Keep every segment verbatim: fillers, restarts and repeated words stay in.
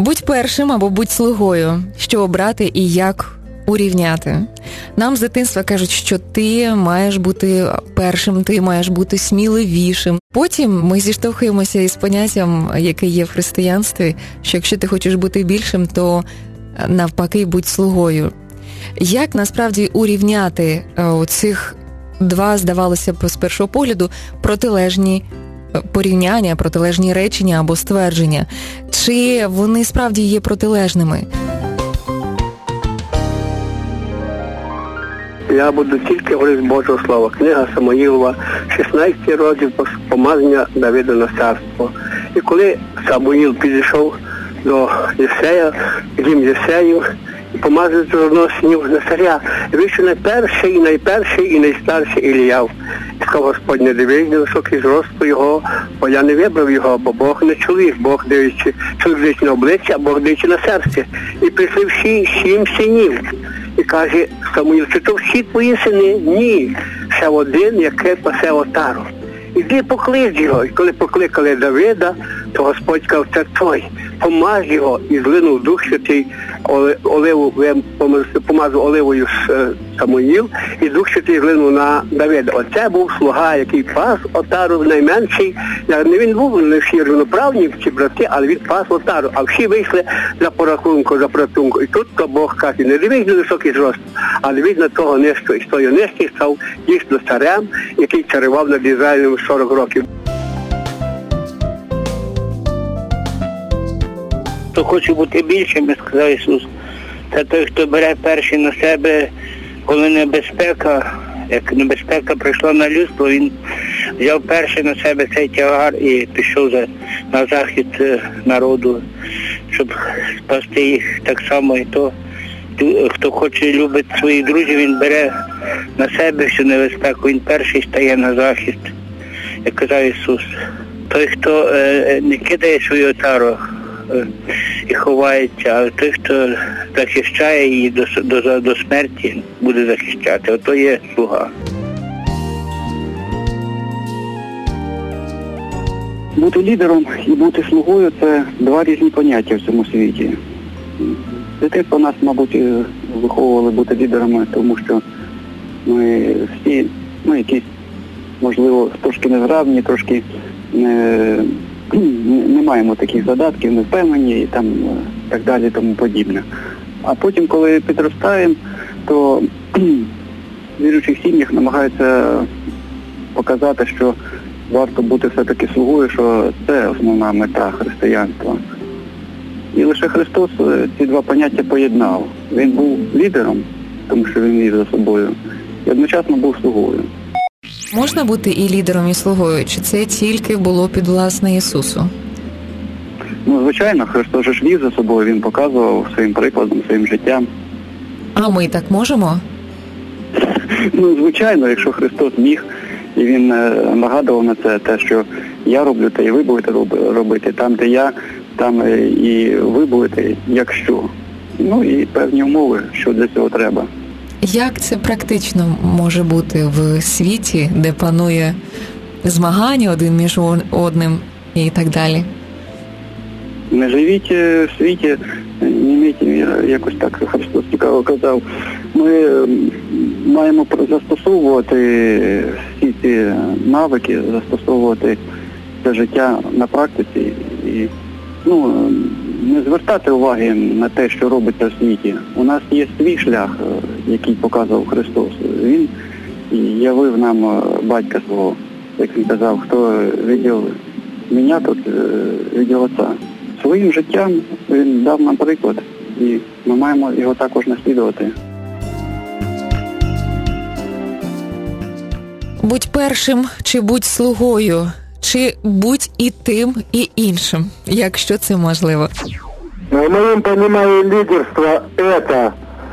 Будь першим або будь слугою. Що обрати і як урівняти? Нам з дитинства кажуть, що ти маєш бути першим, ти маєш бути сміливішим. Потім ми зіштовхуємося із поняттям, яке є в християнстві, що якщо ти хочеш бути більшим, то навпаки будь слугою. Як насправді урівняти оцих два, здавалося б, з першого погляду, протилежні порівняння, протилежні речення або ствердження? Чи вони справді є протилежними? Я буду тільки говорити з Божого Слова. Книга Самуїлова, шістнадцятий розділ, помазання Давида на царство. І коли Самуїл підійшов до Єсея, дім Єсеїв, і помазав жодного синів на царя, вийшов найперший, і найперший, і найстарший Іліяв. І сказав Господь, не дивись на високий зросту його, бо я не вибрав його, бо Бог не чоловік, Бог дивиться, чоловік дивиться на обличчя, а Бог дивиться на серце. І прийшли всі сім синів. І каже Самуїл, чи то всі твої сини? Ні, ще один, який пасе отару. Іди поклич його. І коли покликали Давида, то Господь сказав, це той. Помаз його, і злинув Дух Святий, оливу, помазав оливою Самуїл, і Дух Святий злинув на Давида. Оце був слуга, який пас отару найменший. Не він був, не всі рівноправні, всі брати, але він пас отару. А всі вийшли за порахунку, за порятунку. І тут то Бог каже, не дивись на високий зрост, а дивись на того нижчого. І з того нижчий став дійсно царем, який царював над Ізраїлем сорок років. Хто хоче бути більшим, як сказав Ісус, це той, хто бере перший на себе, коли небезпека, як небезпека прийшла на людство, він взяв перший на себе цей тягар і пішов за, на захід народу, щоб спасти їх так само. І то, хто хоче любити своїх друзів, він бере на себе всю небезпеку, він перший стає на захист, як казав Ісус. Той, хто е, не кидає свою отару і ховається, а той, хто захищає її до, до, до смерті, буде захищати. Ото є слуга. Бути лідером і бути слугою – це два різні поняття в цьому світі. Дитинство нас, мабуть, виховували бути лідерами, тому що ми всі, ну, якісь, можливо, трошки незграбні, трошки не... не маємо таких задатків, не впевнені і там так далі, тому подібне. А потім, коли підростаємо, то в віруючих сім'ях намагаються показати, що варто бути все-таки слугою, що це основна мета християнства. І лише Христос ці два поняття поєднав. Він був лідером, тому що він вів за собою, і одночасно був слугою. Можна бути і лідером, і слугою? Чи це тільки було підвласне Ісусу? Ну, звичайно, Христос ж вів за собою, Він показував своїм прикладом, своїм життям. А ми так можемо? Ну, звичайно, якщо Христос міг, і Він нагадував на це, те, що я роблю, те і ви будете робити. Там, де я, там і ви будете, якщо. Ну, і певні умови, що для цього треба. Як це практично може бути в світі, де панує змагання один між одним і так далі? Не живіть в світі, не мійте міра, якось так Христос цікаво казав. Ми маємо застосовувати всі ці навики, застосовувати це життя на практиці і, ну, не звертати уваги на те, що робиться в світі. У нас є свій шлях, який показував Христос. Він явив нам батька свого, як він казав, хто видів мене, тот видів Отця. Своїм життям він дав нам приклад, і ми маємо його також наслідувати. Будь першим чи будь слугою, чи будь і тим, і іншим, якщо це можливо. В моем понимании лидерство – это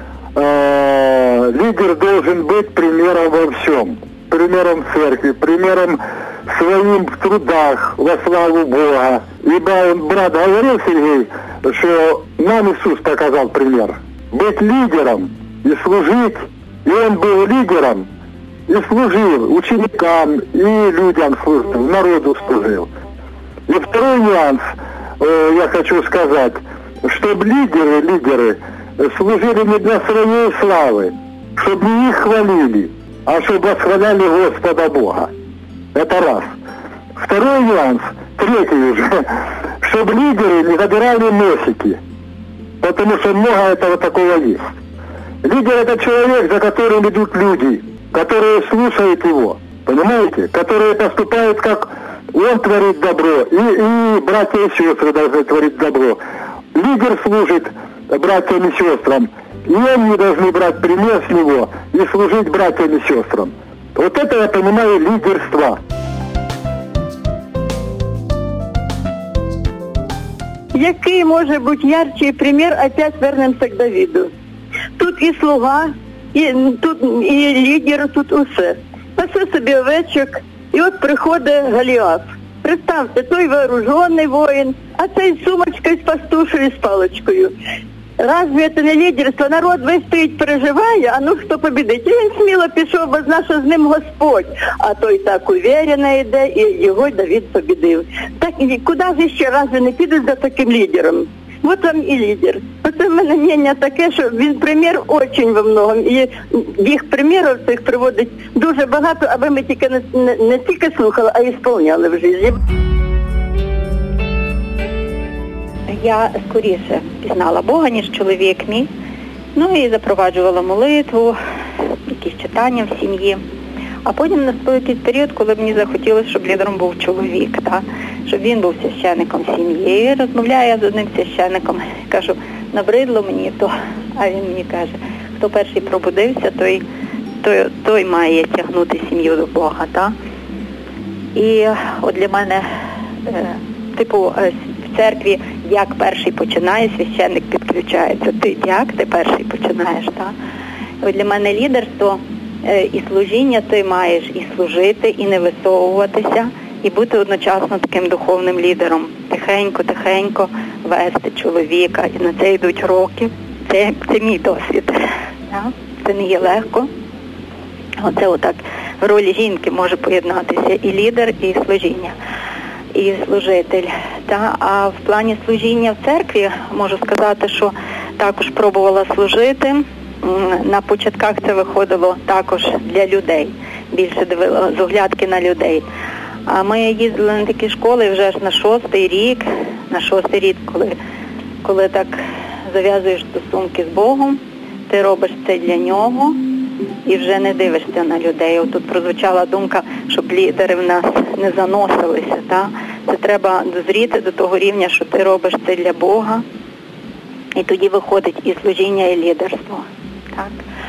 э, лидер должен быть примером во всем. Примером церкви, примером своим в трудах во славу Бога. Ибо брат говорил, Сергей, что нам Иисус показал пример. Быть лидером и служить. И он был лидером и служил ученикам, и людям служил, народу служил. И второй нюанс, э, я хочу сказать, чтобы лидеры, лидеры служили не для своей славы, чтобы не их хвалили, а чтобы восхваляли Господа Бога. Это раз. Второй нюанс, третий уже, чтобы лидеры не забирали носики, потому что много этого такого есть. Лидер – это человек, за которым идут люди, которые слушают его, понимаете? Которые поступают, как он творит добро, и, и братья и сестры должны творить добро. Лидер служит братьям и сестрам, и они должны брать пример с него и служить братьям и сестрам. Вот это я понимаю лидерство. Який може бути ярчий примір, опять вернемося к Давіду. Тут і слуга, і, тут і лідер, тут усе. Пасе собі овечок, і от приходить Голіаф. Представте, той вооружений воїн, а цей з сумочкою, з пастушею, з паличкою. Разве це не лідерство? Народ весь стоїть, переживає, а ну хто побідить? І він сміло пішов, бо знав, що з ним Господь. А той так уверенно йде, і його Давид побідив. Так, і куди ж ще разве не підуть за таким лідером? Вот вам і лідер. Оце в мене мнення таке, що він примір очень во многом. І їх примірів цих приводить дуже багато, аби ми тільки не, не, не тільки слухали, а й сповняли в житті. Я скоріше пізнала Бога, ніж чоловік мій. Ну і запроваджувала молитву, якісь читання в сім'ї. А потім настав якийсь період, коли мені захотілося, щоб лідером був чоловік, та? Щоб він був священником сім'ї. І розмовляю я з одним священником, кажу, набридло мені то, а він мені каже, хто перший пробудився, той, той, той має тягнути сім'ю до Бога. Та? І от для мене, е, типу, в церкві, як перший починає, священник підключається. Ти як ти перший починаєш, так? От для мене лідерство е, і служіння, ти маєш і служити, і не висовуватися, і бути одночасно таким духовним лідером. Тихенько-тихенько вести чоловіка, і на це йдуть роки. Це, це мій досвід. Так? Це не є легко. Оце отак в ролі жінки може поєднатися і лідер, і служіння. І служитель. Та? А в плані служіння в церкві можу сказати, що також пробувала служити. На початках це виходило також для людей. Більше дивила з оглядки на людей. А ми їздили на такі школи вже ж на шостий рік, на шостий рік, коли, коли так зав'язуєш стосунки з Богом, ти робиш це для нього і вже не дивишся на людей. От тут прозвучала думка, щоб лідери в нас не заносилися. Та? Це треба дозріти до того рівня, що ти робиш це для Бога, і тоді виходить і служіння, і лідерство. Так?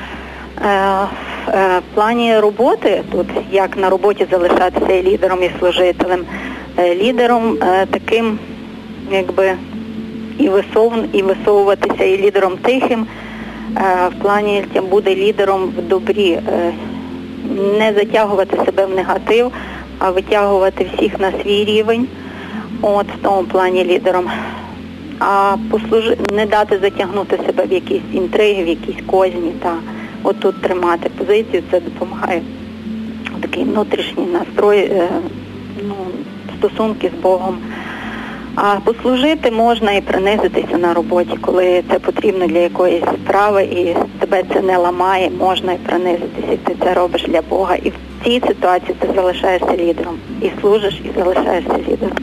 Е, е, в плані роботи, тут як на роботі залишатися і лідером, і служителем, е, лідером е, таким, якби, і, висов, і висовуватися, і лідером тихим, е, в плані буде лідером в добрі, е, не затягувати себе в негатив, а витягувати всіх на свій рівень, от в тому плані лідером. А послужи, не дати затягнути себе в якісь інтриги, в якісь козні, та от тут тримати позицію, це допомагає. Такий внутрішній настрой, е, ну, стосунки з Богом. А послужити можна і принизитися на роботі, коли це потрібно для якоїсь справи і тебе це не ламає, можна і принизитися, і ти це робиш для Бога. І в цій ситуації ти залишаєшся лідером. І служиш, і залишаєшся лідером.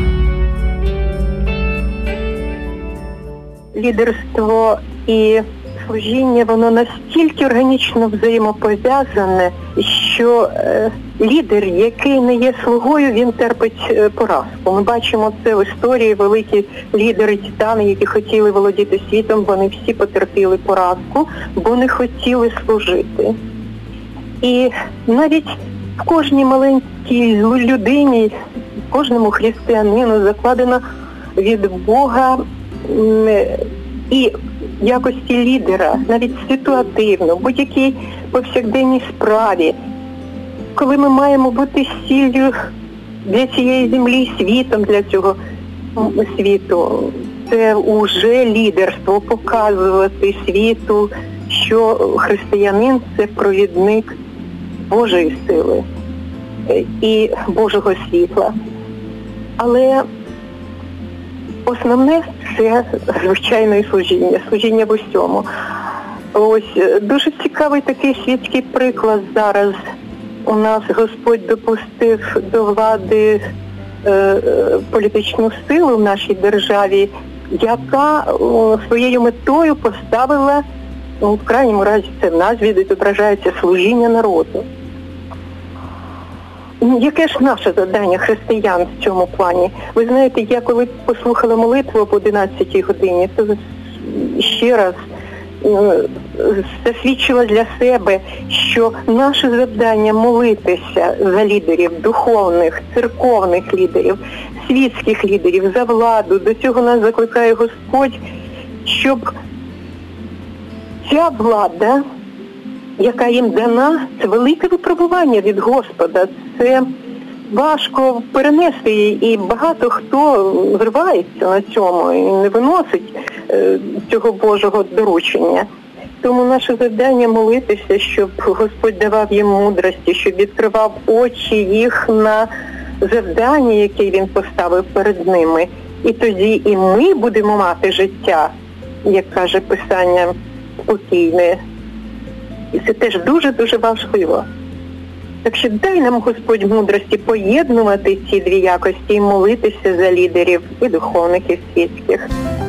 Лідерство і служіння, воно настільки органічно взаємопов'язане, що е, лідер, який не є слугою, він терпить е, поразку. Ми бачимо це в історії, великі лідери титани, які хотіли володіти світом, вони всі потерпіли поразку, бо не хотіли служити. І навіть в кожній маленькій людині, в кожному християнину закладено від Бога е, і якості лідера, навіть ситуативно, в будь-якій повсякденній справі, коли ми маємо бути сіллю для цієї землі, світом для цього світу, це уже лідерство, показувати світу, що християнин – це провідник Божої сили і Божого світла. Але основне, це, звичайно, і служіння, служіння в усьому. Ось, дуже цікавий такий світський приклад зараз. У нас Господь допустив до влади е, е, політичну силу в нашій державі, яка о, своєю метою поставила, ну, в крайньому разі це в назві відображається, служіння народу. Яке ж наше завдання християн в цьому плані? Ви знаєте, я коли послухала молитву об одинадцятій годині, то ще раз засвідчила для себе, що наше завдання молитися за лідерів, духовних, церковних лідерів, світських лідерів, за владу. До цього нас закликає Господь, щоб ця влада, яка їм дана, це велике випробування від Господа. Це важко перенести її, і багато хто зривається на цьому і не виносить е, цього Божого доручення. Тому наше завдання молитися, щоб Господь давав їм мудрості, щоб відкривав очі їх на завдання, яке Він поставив перед ними. І тоді і ми будемо мати життя, як каже Писання, спокійне. І це теж дуже-дуже важливо. Так що дай нам, Господь, мудрості поєднувати ці дві якості і молитися за лідерів і духовних, і світських.